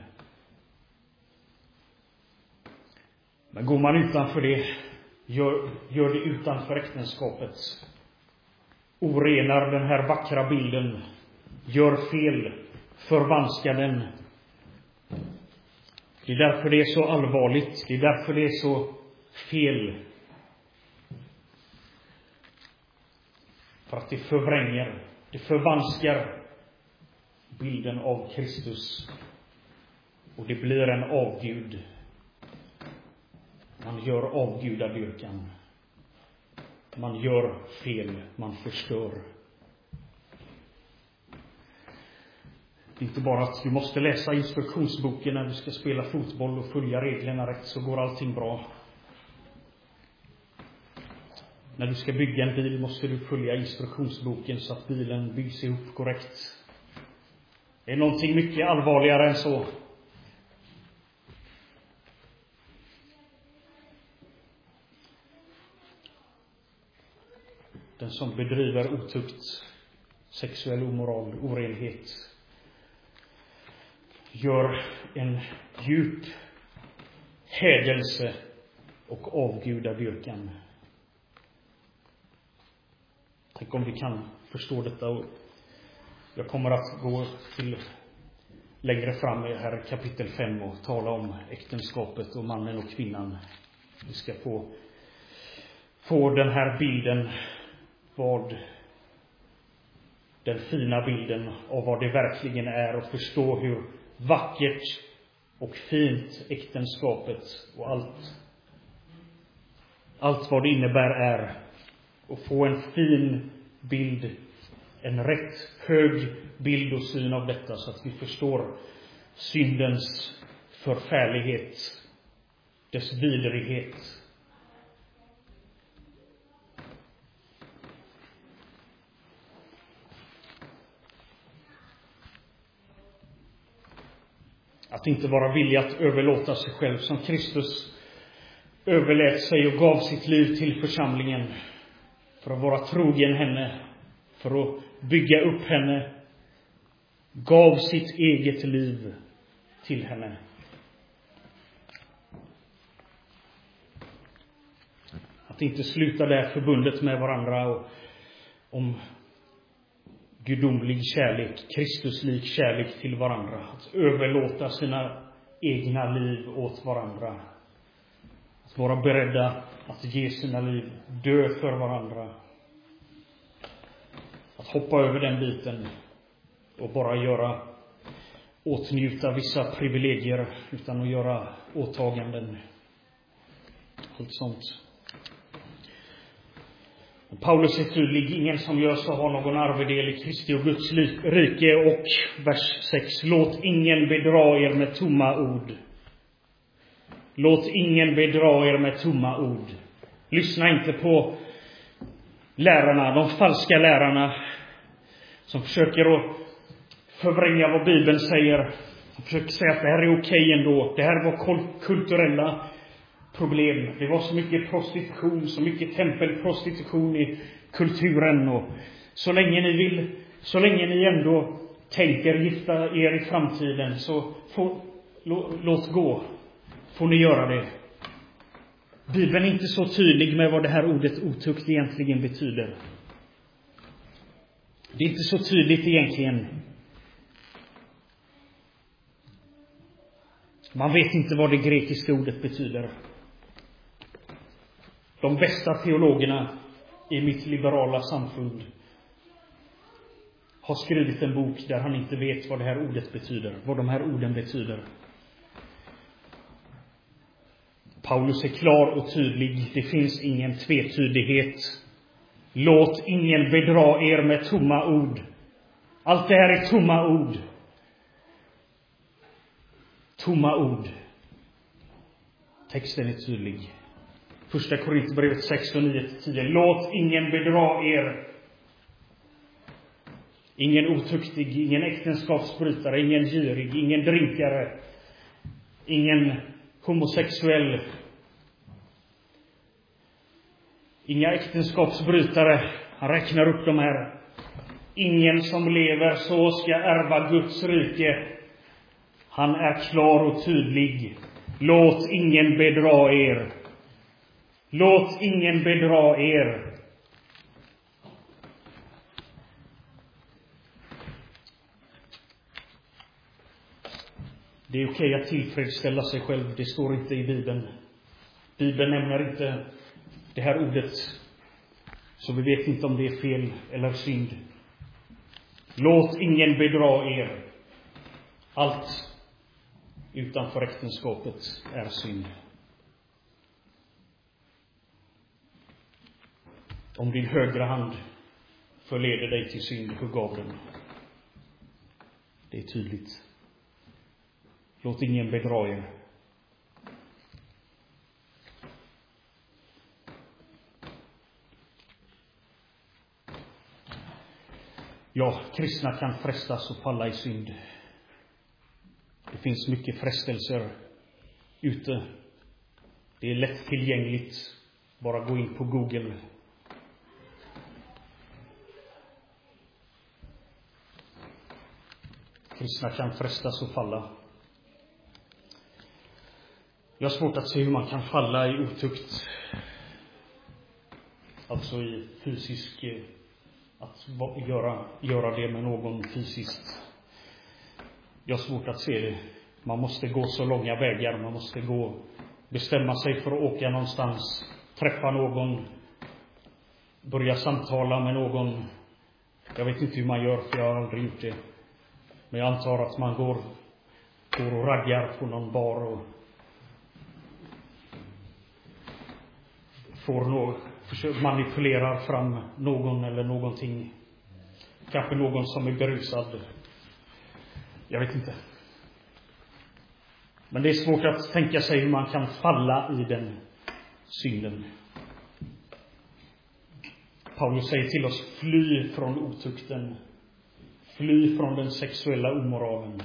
Men går man utanför det, gör, gör det utanför äktenskapet, orenar den här vackra bilden, gör fel, förvanskar den. Det är därför det är så allvarligt. Det är därför det är så fel. För att det förvränger, det förvanskar bilden av Kristus. Och det blir en avgud. Man gör avgudadyrkan. Man gör fel, man förstör. Det är inte bara att du måste läsa instruktionsboken när du ska spela fotboll och följa reglerna rätt, så går allting bra. När du ska bygga en bil måste du följa instruktionsboken så att bilen byggs ihop korrekt. Det är någonting mycket allvarligare än så. Den som bedriver otukt, sexuell omoral, orenhet, gör en djup hädelse och avgudadyrkan. Tänk om vi kan förstå detta. Och jag kommer att gå till längre fram i här kapitel fem och tala om äktenskapet och mannen och kvinnan. Vi ska få, få den här bilden, vad den fina bilden av vad det verkligen är, och förstå hur vackert och fint äktenskapet och allt allt vad det innebär är, och få en fin bild, en rätt hög bild och syn av detta, så att vi förstår syndens förfärlighet, dess vidrighet. Att inte vara villig att överlåta sig själv som Kristus överlät sig och gav sitt liv till församlingen för att vara trogen henne, för att bygga upp henne, gav sitt eget liv till henne. Att inte sluta där förbundet med varandra och om gudomlig kärlek, Kristuslik kärlek till varandra. Att överlåta sina egna liv åt varandra. Att vara beredda att ge sina liv, dö för varandra. Att hoppa över den biten och bara göra, åtnjuta vissa privilegier utan att göra åtaganden. Allt sånt. Paulus är tydlig, ingen som gör så har någon arvedel i Kristi och Guds rike. Och vers sex, låt ingen bedra er med tomma ord. Låt ingen bedra er med tomma ord. Lyssna inte på lärarna, de falska lärarna som försöker att förvränga vad Bibeln säger. Som försöker säga att det här är okej ändå. Det här var kulturella problem. Det var så mycket prostitution, så mycket tempelprostitution i kulturen. Och så länge ni vill, så länge ni ändå tänker gifta er i framtiden, så får, lå, låt gå. Får ni göra det. Bibeln är inte så tydlig med vad det här ordet otukt egentligen betyder. Det är inte så tydligt egentligen. Man vet inte vad det grekiska ordet betyder. De bästa teologerna i mitt liberala samfund har skrivit en bok där han inte vet vad det här ordet betyder. Vad de här orden betyder. Paulus är klar och tydlig. Det finns ingen tvetydighet. Låt ingen bedra er med tomma ord. Allt det här är tomma ord. Tomma ord. Texten är tydlig. Första Korinthierbrevet sex och nio till tio. Låt ingen bedra er. Ingen otuktig, ingen äktenskapsbrytare, ingen girig, ingen drinkare, ingen homosexuell, inga äktenskapsbrytare. Han räknar upp de här. Ingen som lever så ska ärva Guds rike. Han är klar och tydlig. Låt ingen bedra er. Låt ingen bedra er. Det är okej att tillfredsställa sig själv. Det står inte i Bibeln. Bibeln nämner inte det här ordet. Så vi vet inte om det är fel eller synd. Låt ingen bedra er. Allt utanför äktenskapet är synd. Om din högra hand förleder dig till synd, hugg av den. Det är tydligt. Låt ingen bedra er. Ja, kristna kan frestas och falla i synd. Det finns mycket frestelser ute. Det är lätt tillgängligt. Bara gå in på Google. Kristna kan frestas och falla. Jag har svårt att se hur man kan falla i otukt. Alltså i fysisk, att göra, göra det med någon fysiskt. Jag har svårt att se det. Man måste gå så långa vägar. Man måste gå, bestämma sig för att åka någonstans. Träffa någon. Börja samtala med någon. Jag vet inte hur man gör, för jag har aldrig gjort det. Men jag antar att man går, går och raggar på någon bar och får något, manipulerar fram någon eller någonting. Kanske någon som är berusad. Jag vet inte. Men det är svårt att tänka sig hur man kan falla i den synden. Paulus säger till oss: fly från otukten. Fly från den sexuella omoralen.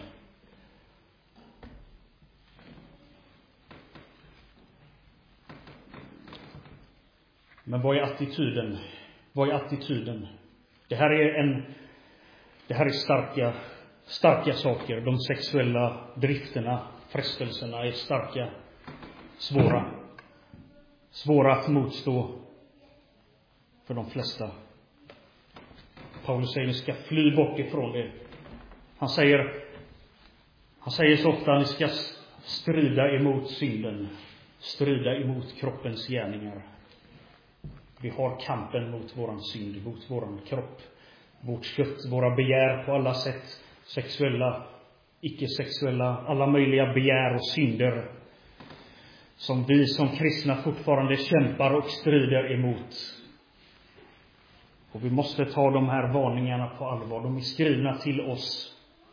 Men vad är attityden? Vad är attityden? Det här är en det här är starka starka saker. De sexuella drifterna, frestelserna är starka, svåra. Svåra att motstå för de flesta. Paulus säger: ni ska fly bort ifrån det. Han säger han säger så ofta: ni ska strida emot synden, strida emot kroppens gärningar. Vi har kampen mot våran synd, mot våran kropp, vårt kött, våra begär på alla sätt, sexuella, icke-sexuella, alla möjliga begär och synder som vi som kristna fortfarande kämpar och strider emot. Och vi måste ta de här varningarna på allvar. De är skrivna till oss.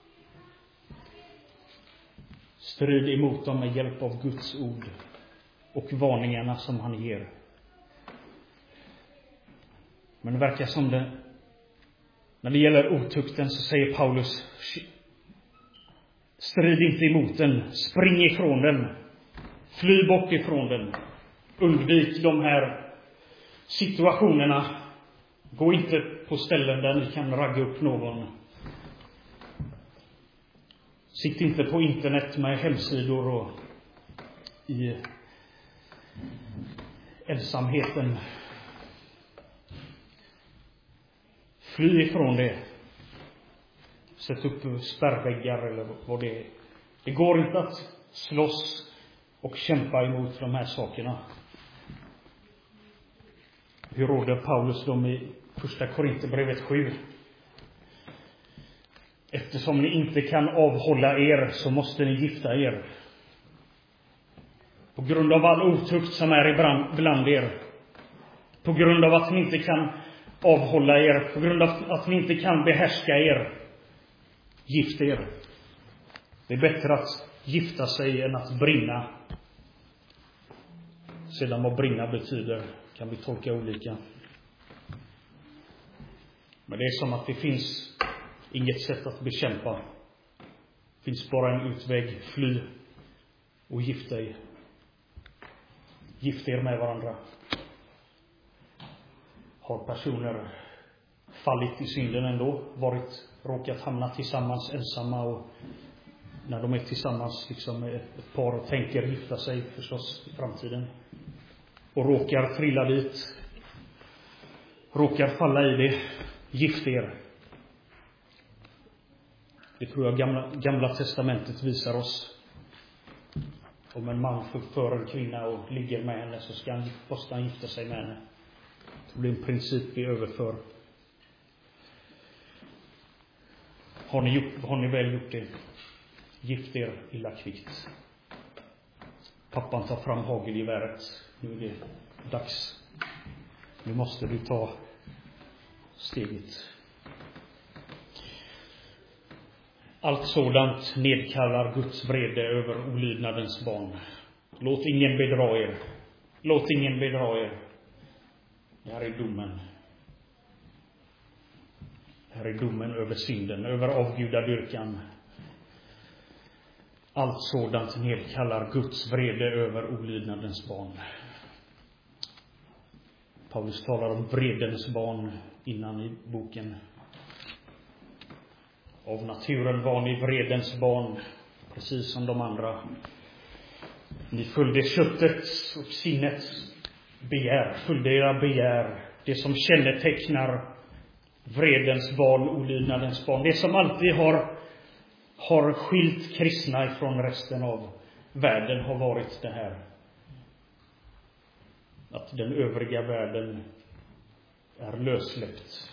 Strid emot dem med hjälp av Guds ord och varningarna som han ger. Men det verkar som det, när det gäller otukten, så säger Paulus: strid inte emot den, spring ifrån den, fly bort ifrån den, undvik de här situationerna, gå inte på ställen där ni kan ragga upp någon, sitt inte på internet med hemsidor och i ensamheten. Fly ifrån det. Sätt upp spärrväggar eller vad det är. Det går inte att slåss och kämpa emot de här sakerna. Hur råder Paulus dem i första Korinthierbrevet sju? Eftersom ni inte kan avhålla er, så måste ni gifta er. På grund av all otukt som är ibland er. På grund av att ni inte kan avhålla er, på grund av att ni inte kan behärska er, gift er. Det är bättre att gifta sig än att brinna. Sedan vad brinna betyder kan vi tolka olika. Men det är som att det finns inget sätt att bekämpa. Det finns bara en utväg: fly och gifta er. Gift er med varandra. Har personer fallit i synden ändå, varit, råkat hamna tillsammans ensamma, och när de är tillsammans liksom ett par och tänker gifta sig förstås i framtiden, och råkar trilla dit, råkar falla i det, gift er. Det tror jag gamla, gamla testamentet visar oss. Om en man förför en kvinna och ligger med henne, så ska han, måste han gifta sig med henne. Det blir en princip vi överför. Har ni, gjort, har ni väl gjort det? Gift er illa kvickt. Pappan tar fram hagelgeväret. Nu är det dags. Nu måste du ta steget. Allt sådant nedkallar Guds vrede över olydnadens barn. Låt ingen bedra er. Låt ingen bedra er. Det här är domen. Det här är domen över synden, över avgudadyrkan. Allt sådant nedkallar Guds vrede över olydnadens barn. Paulus talar om vredens barn innan i boken. Av naturen var ni vredens barn, precis som de andra. Ni följde köttets och sinnets begär, följde era begär. Det som kännetecknar vredens barn, olydnadens barn. Det som alltid har, har skilt kristna ifrån resten av världen har varit det här. Att den övriga världen är lössläppt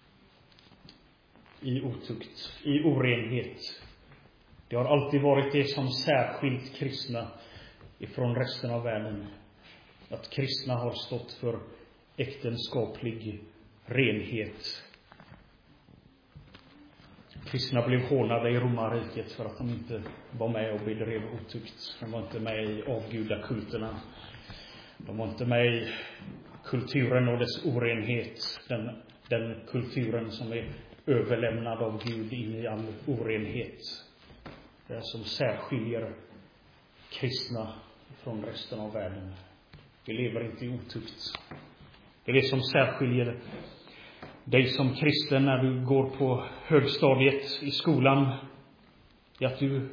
i otukt, i orenhet. Det har alltid varit det som särskilt kristna ifrån resten av världen. Att kristna har stått för äktenskaplig renhet. Kristna blev hånade i romarriket för att de inte var med och bedrev otukt. De var inte med i avgudakulterna. De var inte med i kulturen och dess orenhet. Den, den kulturen som är överlämnad av Gud in i all orenhet. Det är som särskiljer kristna från resten av världen. Vi lever inte i otukt. Det är det som särskiljer dig som kristen när du går på högstadiet i skolan. Det är att du,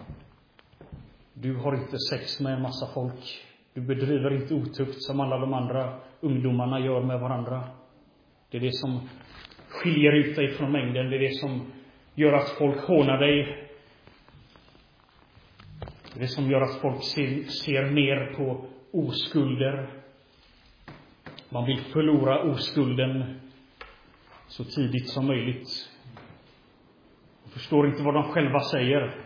du har inte sex med en massa folk. Du bedriver inte otukt som alla de andra ungdomarna gör med varandra. Det är det som skiljer ut dig från mängden. Det är det som gör att folk hånar dig. Det är det som gör att folk ser, ser ner på oskulder. Man vill förlora oskulden så tidigt som möjligt. De förstår inte vad de själva säger.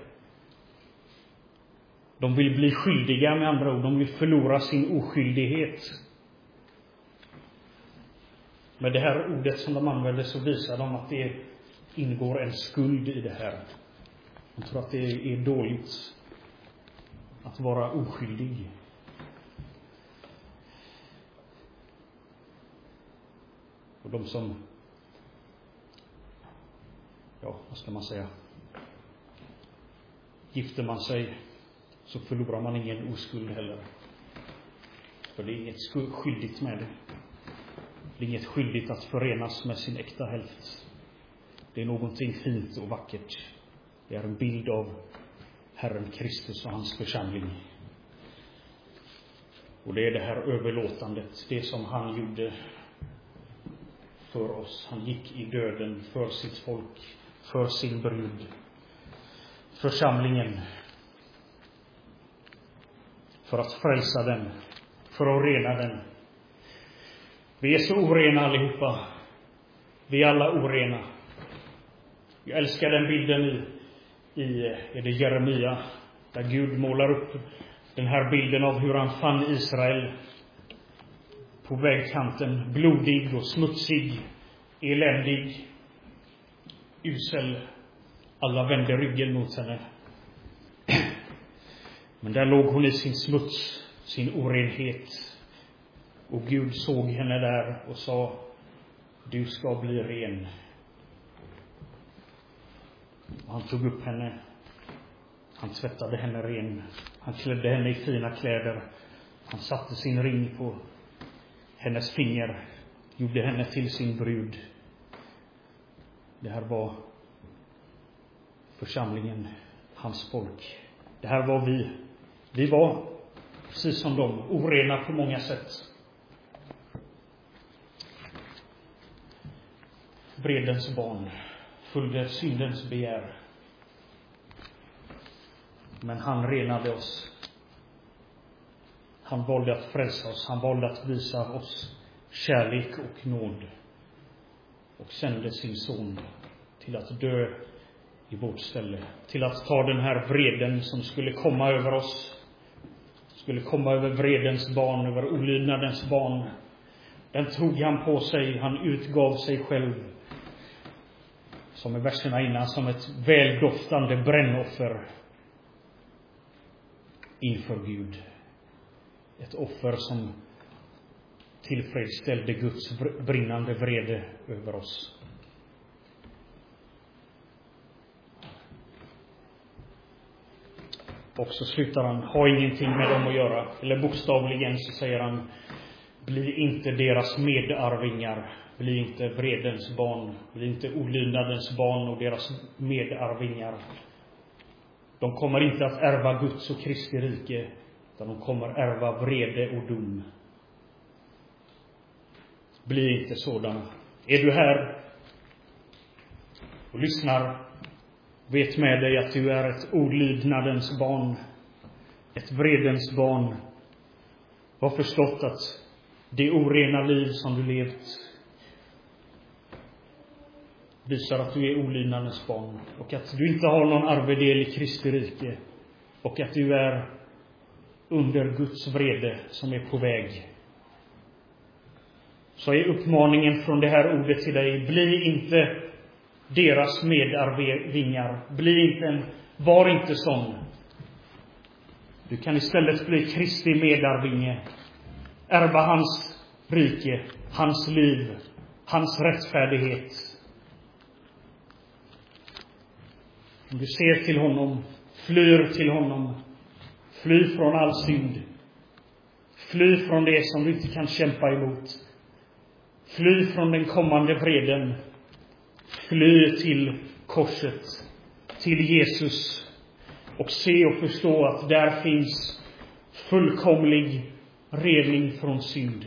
De vill bli skyldiga, med andra ord. De vill förlora sin oskyldighet. Med det här ordet som de använder så visar de att det ingår en skuld i det här. De tror att det är dåligt att vara oskyldig. Och de som, ja, vad ska man säga, gifter man sig så förlorar man ingen oskuld heller. För det är inget skyldigt med det. Det är inget skyldigt att förenas med sin äkta hälft. Det är någonting fint och vackert. Det är en bild av Herren Kristus och hans församling. Och det är det här överlåtandet. Det som han gjorde för oss. Han gick i döden för sitt folk. För sin brud. Församlingen. För att frälsa den. För att rena den. Vi är så orena allihopa. Vi är alla orena. Jag älskar den bilden i, i är det Jeremia. Där Gud målar upp den här bilden av hur han fann Israel på vägkanten. Blodig och smutsig. Eländig. Usel. Alla vände ryggen mot henne. Men där låg hon i sin smuts. Sin orenhet. Och Gud såg henne där och sa: du ska bli ren. Och han tog upp henne. Han tvättade henne ren. Han klädde henne i fina kläder. Han satte sin ring på hennes finger. Gjorde henne till sin brud. Det här var församlingen, hans folk. Det här var vi. Vi var precis som de, orena på många sätt. Vredens barn, följde syndens begär. Men han renade oss. Han valde att frälsa oss. Han valde att visa oss kärlek och nåd. Och sände sin son till att dö i vårt ställe. Till att ta den här vreden som skulle komma över oss. Skulle komma över vredens barn, över olydnadens barn. Den tog han på sig. Han utgav sig själv. Som i verserna innan, som ett väldoftande brännoffer inför Gud. Ett offer som tillfredsställde Guds brinnande vrede över oss. Och så slutar han: ha ingenting med dem att göra. Eller bokstavligen så säger han: bli inte deras medarvingar. Bli inte vredens barn. Bli inte olydnadens barn och deras medarvingar. De kommer inte att ärva Guds och Kristi rike, utan de kommer ärva vrede och dom. Bli inte sådana. Är du här och lyssnar, vet med dig att du är ett olydnadens barn, ett vredens barn. Var förstått att det orena liv som du levt visar att du är olydnadens barn, och att du inte har någon arvedel i Kristi rike, och att du är under Guds vrede som är på väg. Så är uppmaningen från det här ordet till dig: bli inte deras medarvingar. Bli inte en, var inte sån. Du kan istället bli Kristi medarvinge. Ärva hans rike, hans liv, hans rättfärdighet. Om du ser till honom, flyr till honom, fly från all synd. Fly från det som du inte kan kämpa emot. Fly från den kommande vreden. Fly till korset, till Jesus, och se och förstå att där finns fullkomlig rening från synd.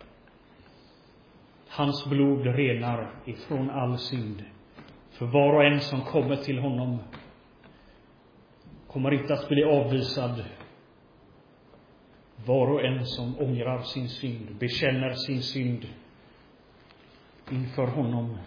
Hans blod renar ifrån all synd. För var och en som kommer till honom kommer inte att bli avvisad. Var och en som ångrar sin synd, bekänner sin synd inför honom,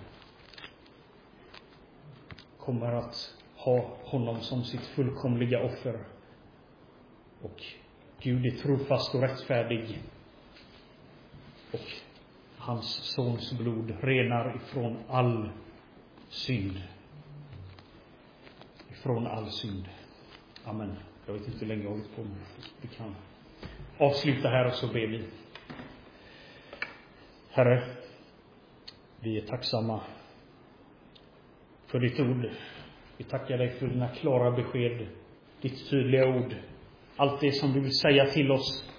kommer att ha honom som sitt fullkomliga offer. Och Gud är trofast och rättfärdig. Och hans sons blod renar ifrån all synd. Ifrån all synd. Amen. Jag vet inte hur länge jag har hållit på med. Vi kan avsluta här och så ber vi. Herre, vi är tacksamma för ditt ord. Vi tackar dig för dina klara besked, ditt tydliga ord, allt det som du vill säga till oss.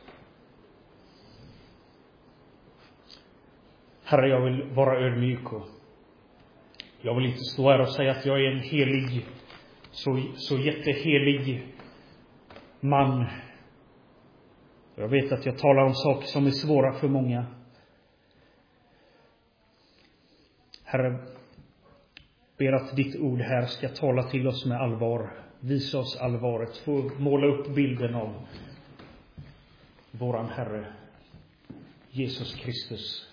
Herre, jag vill vara ödmjuk och jag vill inte stå här och säga att jag är en helig, så, så jättehelig man. Jag vet att jag talar om saker som är svåra för många. Herre, ber att ditt ord här ska tala till oss med allvar. Visa oss allvaret. Få måla upp bilden av våran Herre Jesus Kristus.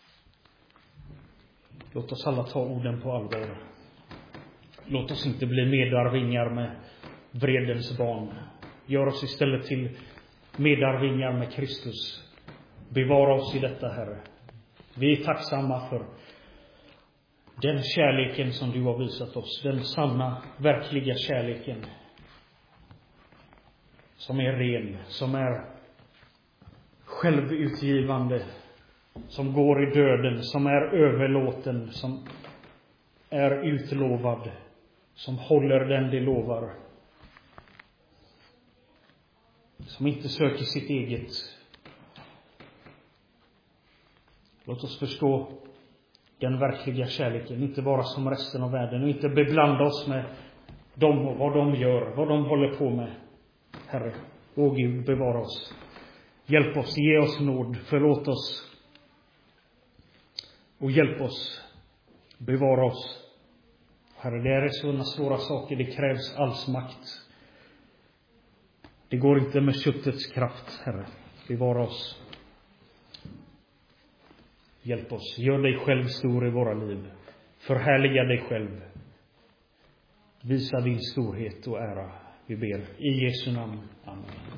Låt oss alla ta orden på allvar. Låt oss inte bli medarvingar med vredens barn. Gör oss istället till medarvingar med Kristus. Bevara oss i detta, Herre. Vi är tacksamma för den kärleken som du har visat oss. Den sanna, verkliga kärleken. Som är ren, som är självutgivande. Som går i döden, som är överlåten, som är utlovad. Som håller den de lovar. Som inte söker sitt eget. Låt oss förstå den verkliga kärleken, inte bara som resten av världen, och inte beblanda oss med dem och vad de gör, vad de håller på med. Herre, åh Gud, bevara oss. Hjälp oss, ge oss nåd, förlåt oss. Och hjälp oss, bevara oss. Herre, det är sådana svåra saker, det krävs alls makt. Det går inte med köttets kraft, Herre. Bevara oss. Hjälp oss. Gör dig själv stor i våra liv. Förhärliga dig själv. Visa din storhet och ära. Vi ber i Jesu namn. Amen.